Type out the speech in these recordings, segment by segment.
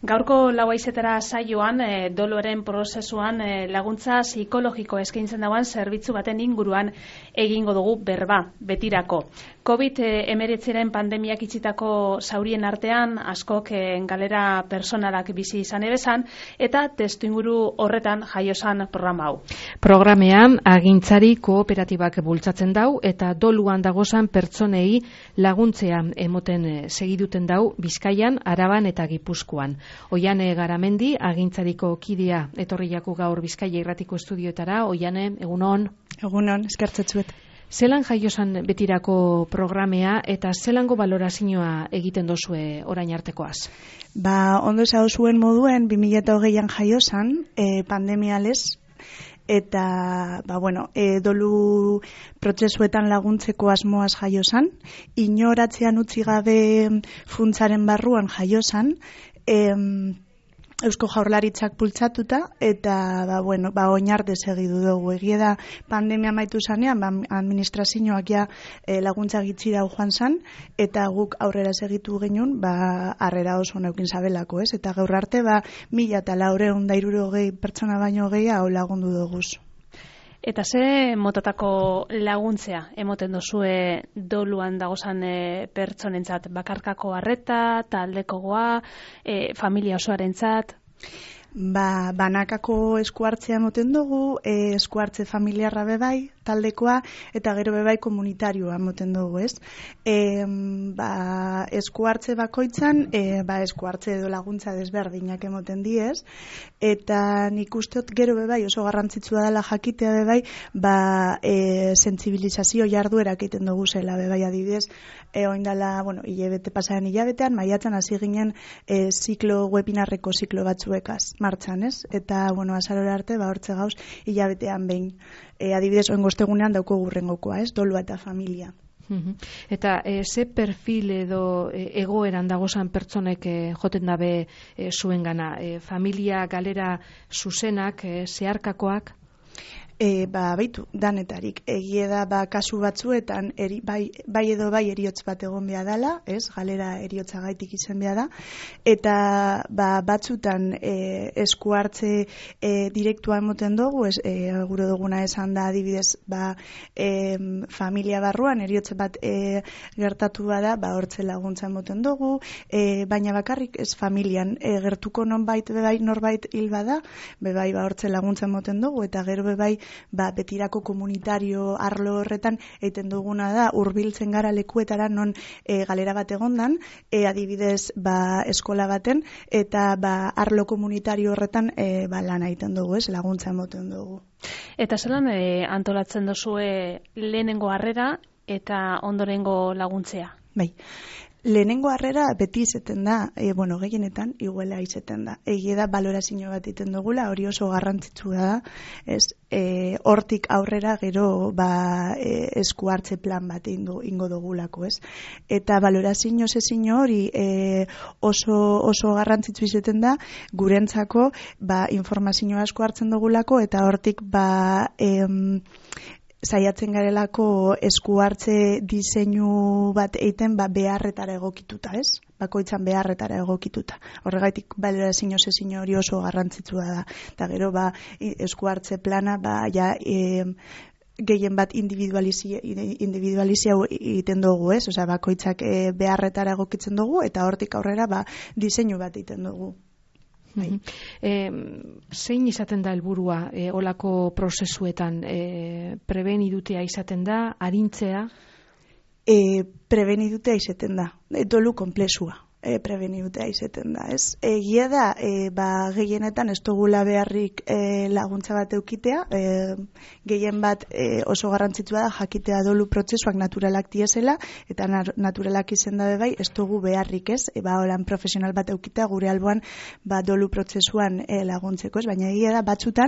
Gaurko lauaizetara saioan, doluaren prozesuan laguntza psikologiko eskaintzen dauan zerbitzu baten inguruan egingo dugu berba, betirako. COVID-19 pandemiak itxitako zaurien artean, askok galera personalak bizi izan ebezan, eta testuinguru horretan jaiosan programa hau. Programean, agintzari kooperatibak bultzatzen dau, eta doluan dagozan pertsonei laguntzea emoten segiduten dau Bizkaian, Araban eta Gipuzkoan. Oiane Garamendi, agintzariko kidea, etorri jaku gaur Bizkaia irratiko estudioetara. Oiane, egunon? Egunon, eskertzetzuet. Zelan jaiosan betirako programea eta zelango balorazioa egiten dozue orain artekoaz? Ondo esan zuen moduen 2020an jaiosan, pandemialez, eta dolu prozesuetan laguntzeko asmoaz jaiosan, inoratzean utzi gabe funtsaren barruan jaiosan, Eusko Jaurlaritzak bultzatuta eta oinarde segidu dugu. Egia da pandemia amaitu zanean, administrazioak laguntza gitzi dau joan zan, eta guk aurrera segitu genuen, harrera oso neukin zabelako, ez? Eta gaur arte 1.460 pertsona baino gehiago lagundu duguz. Eta ze motatako laguntzea emoten dozue doluan dagozan pertsonentzat? Bakarkako arreta, taldekoa, familia osoarentzat? Banakako eskuartzea emoten dugu, eskuartze familiarra bebai, taldekoa, eta gero bebai komunitarioa emoten dugu, ez? Eskuartze bakoitzan, eskuartze edo laguntza desberdinak emoten diez, eta nik usteot gero bebai oso garrantzitsua dela jakitea bebai, sentsibilizazio jarduerak egiten dugu zela bebai adibidez, oindala, pasaren hilabetean, maiatzen hasi ginen webinarreko ziklo batzuekaz martxan, ez? Eta, azarora arte, hortze gauz, hilabetean behin. Adibidez, oingostegunean dauko gurrengokoa, ez? Dolua eta familia. Eta ze perfil edo egoeran dagozan pertsonek joten dabe zuengana? Familia galera zuzenak, zeharkakoak? Baitu, danetarik. Egie da, kasu batzuetan, bai edo bai eriotz bat egon behar dela, ez, galera eriotza gaitik izen behar da, eta batzutan esku hartze direktua emoten dugu, gure duguna esan da adibidez, familia barruan eriotze bat gertatu bada, hortze laguntza emoten dugu, baina bakarrik ez familian, gertuko nonbait bebai norbait hil bada, bebai hortze laguntza emoten dugu, eta gero bebai betirako komunitario arlo horretan egiten duguna da hurbiltzen gara lekuetara non galera bat egondan, adibidez eskola baten, eta arlo komunitario horretan lana egiten dugu, laguntza emoten dugu. Eta zelan antolatzen duzue lehenengo harrera eta ondorengo laguntzea? Bai. Lehenengo harrera beti izeten da, gehienetan, iguela izeten da. Egie da, balorazio bat iten dugula, hori oso garrantzitsua da, hortik aurrera gero esku hartze plan bat ingo dugulako, ez? Eta balorazio zezino hori oso garrantzitsu izeten da, gurentzako informazio asko hartzen dugulako, eta hortik saiatzen garelako esku hartze diseinu bat egiten beharretara egokituta, ez? Bakoitzan beharretara egokituta. Horregaitik balorazio zezino hori oso garrantzitsua da. Eta gero esku hartze plana gehien bat individualizia egiten dugu, ez? Osea, bakoitzak beharretara egokitzen dugu, eta hortik aurrera diseinu bat egiten dugu. Zein izaten da helburua olako prozesuetan? Prebenidutea izaten da, arintzea? Prebenidutea izaten da, dolu konplexua. Prebenidutea izaten da, ez? Egia da, gehienetan ez dugula beharrik laguntza bat eukitea, gehien bat oso garrantzitsua da jakitea dolu prozesuak naturalak diezela, eta naturalak izen dabe bai, ez dugu beharrik, ez? Holan profesional bat eukitea gure alboan dolu prozesuan laguntzeko, ez? Baina egia da, batzutan,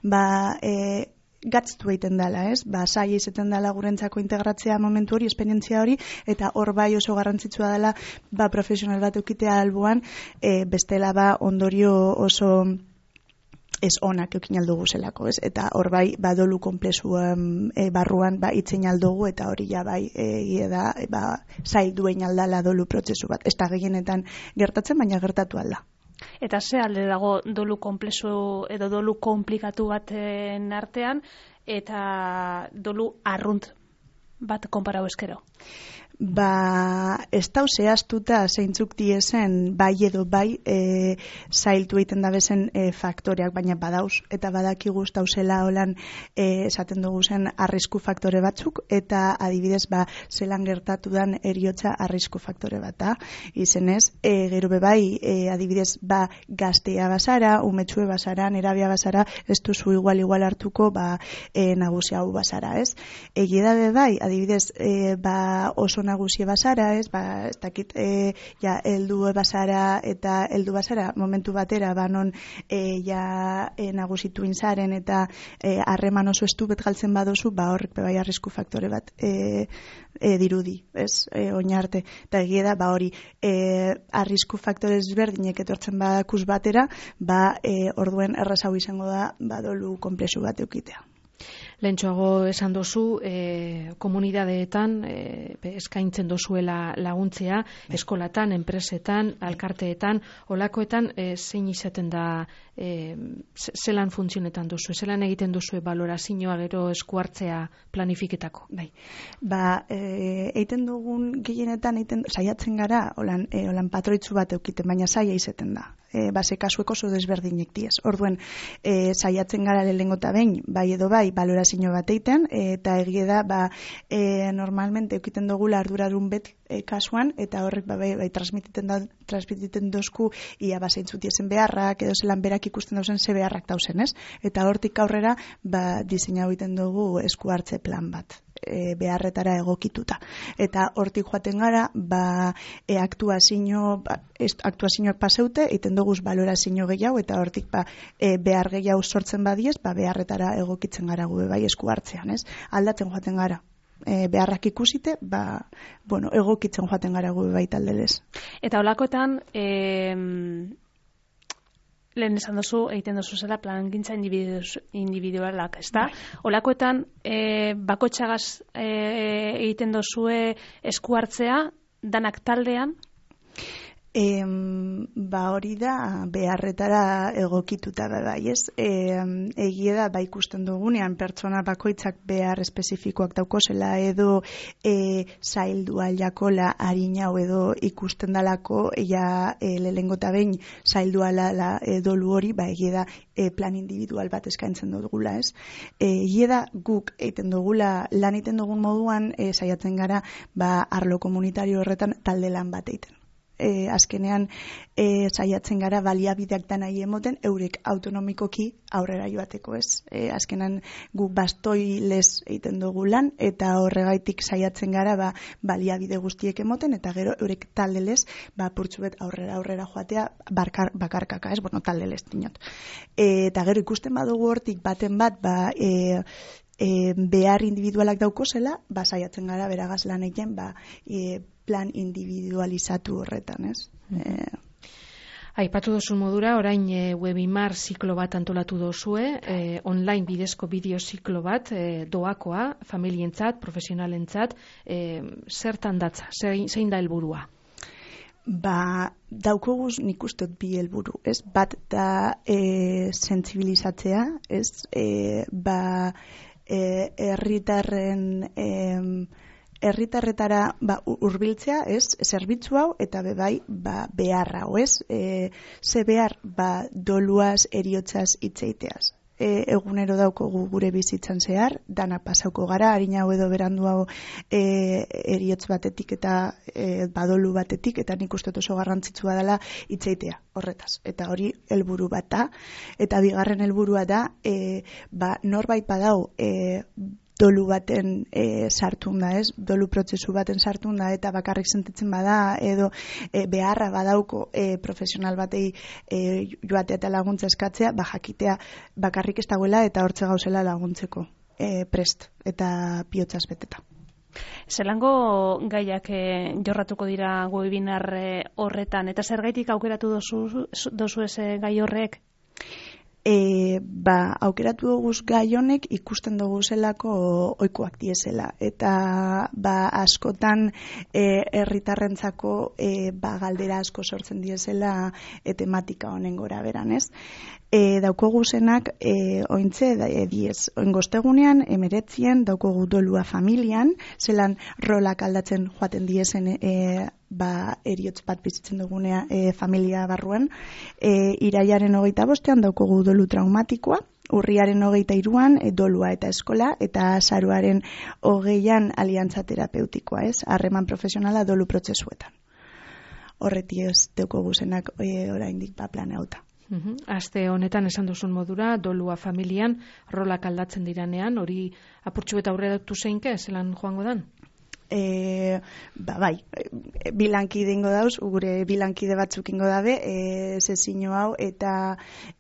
gatztu egiten dela, ez? Saia izaten dela gurentzako integratzea momentu hori, esperientzia hori, eta hor oso garrantzitsua dela profesional bat eukitea alboan, bestela ondorio oso ez onak eukin aldugu zelako, ez? Eta hor dolu konplexuan barruan itzen aldugu, eta hori zail duen aldala dolu prozesu bat. Ez da gehienetan gertatzen, baina gertatu alda. Eta ze alde dago dolu konplexu edo dolu komplikatu baten artean eta dolu arrunt bat konparau eskero? Ez dau zehaztuta zeintzuk diesen bai edo bai zailtu egiten da bezen faktoreak, baina badauz, eta badakigu dauzela holan esaten dugu zen arrisku faktore batzuk, eta adibidez zelan gertatu dan eriotza arrisku faktore bat da. Izenez, gero bai, adibidez gaztea bazara, umetsue bazara, nerabia bazara, ez duzu igual hartuko nagusia hau bazara, ez? Egia da bai, adibidez, oso nagusi bazara, ez dakit, heldu bazara eta heldu bazara momentu batera, non nagusitu inzaren eta harreman oso estubet galtzen badozu, horrek bai arrisku faktore bat dirudi, ez, oinarte. Eta egia da, hori, arrisku faktore ezberdinek etortzen badakuz batera, orduen errazau izango da, dolu konplexu bat eukitea. Lehentxoago esan dozu, komunidadeetan eskaintzen dozuela laguntzea, eskolatan, enpresetan, alkarteetan, olakoetan, zein izaten da, zelan funtzionetan dozu, zelan egiten dozu balorazioa gero eskuartzea planifiketako? Eiten dugun gehienetan, saiatzen gara, holan patroitzu bat eukiten, baina saia izaten da. Ze kasuek oso desberdinek diez. Orduen, saiatzen gara lehenengo eta behin, bai edo bai, balorazio bat eiten, eta egie da, normalmente eukiten dugula arduradun bet kasuan, eta horrek bai transmititen dozku ia zeintzutiezen beharrak, edo zelan berak ikusten dauzen ze beharrak dauzen, ez? Eta hortik aurrera, diseinau egiten dugu esku hartze plan bat. Beharretara egokituta. Eta hortik joaten gara, aktuazioak paseute, egiten duguz balorazio gehiago, eta hortik behar gehiago sortzen badiez, beharretara egokitzen gara gube bai esku hartzean, ez? Aldatzen joaten gara. Beharrak ikusite, egokitzen joaten gara gube bai taldelez. Eta holakoetan, lehen esan dozu, egiten dozu zela plangintza individualak, ez da? Olakoetan, bakotxagaz egiten dozue esku hartzea, danak taldean? Hori da beharretara egokituta bai, ez? Egie da, ikusten dugunean pertsona bakoitzak behar espezifikoak daukozela edo zaildu aldakola harinau edo ikusten dalako lehengo eta behin zaildu ala dolu hori, egie da plan individual bat eskaintzen dugula, ez? Egie da guk egiten dugula, lan egiten dugun moduan saiatzen gara arlo komunitario horretan talde lan bat egiten. Azkenean saiatzen gara baliabideak da nahi emoten eurek autonomikoki aurrera joateko, ez? Azkenan gu bastoi lez egiten dugu lan eta horregaitik saiatzen gara baliabide guztiek emoten eta gero eurek talde lez purtsubet aurrera joatea bakarkaka, ez? Talde lez dinot. Eta gero ikusten badugu hortik baten bat behar individualak daukozela, saiatzen gara beragaz lan egiten plan individualizatu horretan, ez? Aipatu dozun modura, orain webinar ziklo bat antolatu dozue, online bidezko bideo ziklo bat, doakoa, familientzat, profesionalentzat, zertan datza, zein da helburua? Daukoguz nik ustot bi helburu, ez? Bat da sentsibilizatzea, ez? Herritarretara hurbiltzea, ez, zerbitzu hau eta bai beharra, ez? Ze behar doluaz, eriotzaz hitzeiteaz. Egunero daukogu gure bizitzan zehar, dana pasauko gara, harina edo berandu hau eriotz batetik eta badolu batetik, eta nik uste oso garrantzitsua dela hitzeitea horretaz. Eta hori helburu bat da, eta bigarren helburua da, norbait badau dolu baten sartun da, ez? Dolu prozesu baten sartun da eta bakarrik sentitzen bada edo beharra badauko profesional batei joatea eta laguntza eskatzea, jakitea bakarrik ez dagoela eta hortze gauzela laguntzeko prest eta bihotzaz beteta. Zelango gaiak jorratuko dira webinar horretan eta zergaitik aukeratu dozu ez gai horrek? aukeratu dugu gai honek ikusten dugu zelako ohikoak diezela eta askotan herritarrentzako galdera asko sortzen diezela tematika honen gora beran, ez? Daukogu zenak ointze diez. Oingostegunean 19 daukogu dolua familian, zelan rolak aldatzen joaten diezen eriotz bat bizitzen dugunea familia barruan. Iraiaren 25 daukogu dolu traumatikoa, urriaren 23an dolua eta eskola, eta azaroaren 20an aliantza terapeutikoa, ez? Harreman profesionala dolu prozesuetan. Horreti ez daukogu zenak oraindik planeauta. Aste honetan esan duzun modura, dolua familian rolak aldatzen diranean, hori apurtxu eta aurreratu zeinke, zelan joango dan? Bai, bilankide ingo dauz, gure bilankide batzuk ingo dabe, sesio hau, eta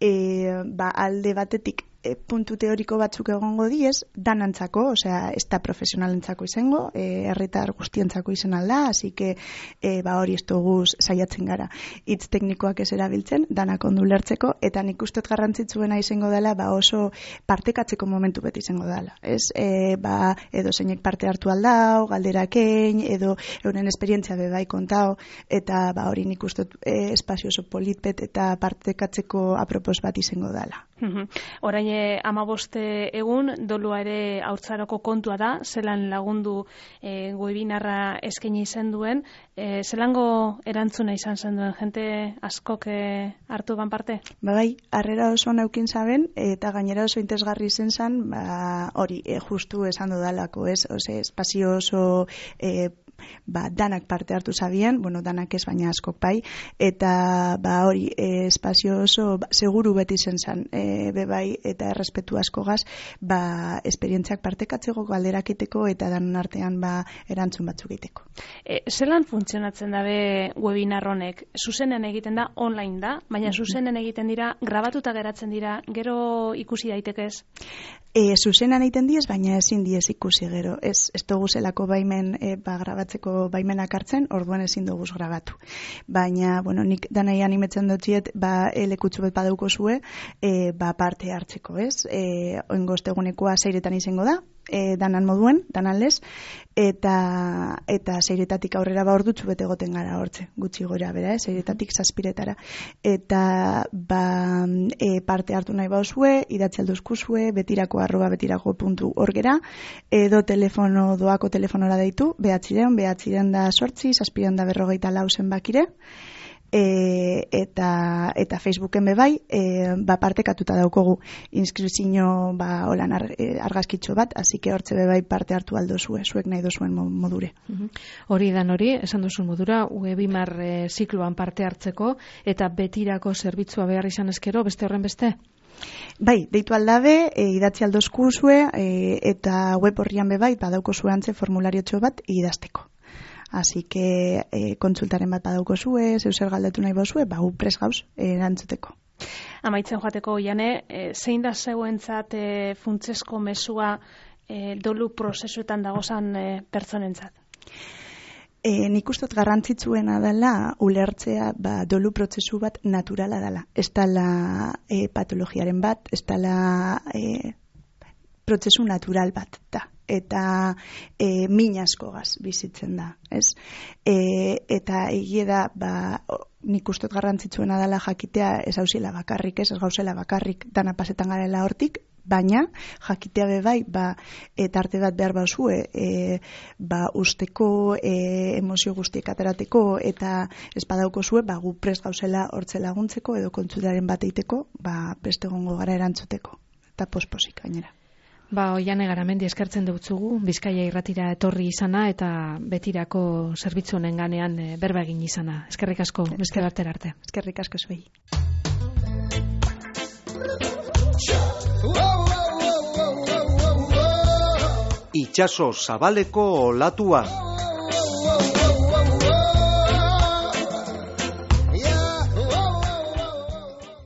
alde batetik puntu teoriko batzuk egongo diez, danantzako, osea, ez da profesionalentzako izango, herritar guztientzako izan alda, así que hori ez dugu saiatzen gara. Hitz teknikoak ez erabiltzen, danak ondo ulertzeko, eta nik uste garrantzitsuena izango dela, oso partekatzeko momentu beti izango dela. Ez, edo zeinek parte hartu aldau, galderakein, edo euren esperientzia bebai kontao, eta hori nik uste espazio oso politpet eta partekatzeko apropos bat izango dela. Orain 15 egun dolua ere haurtzaroko kontua da, zelan lagundu webinarra eskaini izan duen, zelango erantzuna izan zen duen, jente askok hartu ban parte? Bai, harrera oso naukin zaben, eta gainera oso interesgarri izen zen, hori justu esan dudalako, ez? Espazio oso danak parte hartu zabien, danak ez baina askok bai, eta hori espazio oso seguru beti zen zen, bebai eta errespetu askogaz, esperientziak partekatzeko, galderakiteko eta danon artean erantzun batzuk egiteko. Zelan funtzionatzen dabe webinar honek? Zuzenen egiten da, online da, baina zuzenen egiten dira, grabatuta geratzen dira, gero ikusi daitekez? Zuzenan egiten diez, baina ezin diez ikusi gero. Ez dugu zelako baimen grabatzeko baimenak hartzen, orduan ezin dugu grabatu. Baina, nik danai animetzen dutziet, lekutsu bet badauko zue, parte hartzeko, ez? Oingostegunekoa 6etan izango da, danan moduen, danan lez, eta 6etatik aurrera ordutxu bete goten gara hortze, gutxi gora bera, 6etatik 7etara. Eta parte hartu nahi bauzue, idatzi alduzkuzue, betirako@betirako.org gera, edo doako telefonora deitu, 908 748 zenbakire, eta Facebooken bebai, partekatuta daukogu inskripzio holan argazkitxo bat, así que hortze bebai parte hartu aldozue, zuek nahi dozuen modure. Hori dan hori, esan duzun modura, webinar zikloan parte hartzeko, eta betirako zerbitzua behar izan ezkero, beste horren beste? Bai, deitu aldabe, idatzi aldozkuzue, eta web horrian bebai, badauko zuantze formulariotxo bat idazteko. Así que kontsultaren bat badauko zue, zeuser galdetu nahi bozue, pres gauz erantzuteko. Amaitzen joateko, Jane, zein da zeuentzat funtsezko mezua dolu prozesuetan dagozan pertsonentzat? Nik ustot garrantzitsuena dela ulertzea dolu prozesu bat naturala dela. Ez dela patologiaren bat, ez dela prozesu natural bat da. Eta min askogaz bizitzen da, ez? Eta egie da, nik ustot garrantzitsuena dela jakitea ez hauzela bakarrik, ez gauzela bakarrik dana pasetan garela hortik, baina jakitea bebai, tarte bat behar bauzue, usteko, emozio guztiek aterateko, eta ez badauko zue, gu prest gauzela hortze laguntzeko, edo kontzutaren bat eiteko, prest egongo gara erantzuteko, eta posposik gainera. Oiane Garamendi eskertzen dutzugu, Bizkaia irratira etorri izana eta betirako zerbitzu honen ganean berba egin izana. Eskerrik asko, beste batera arte. Eskerrik asko zuei. Itsaso zabaleko olatua.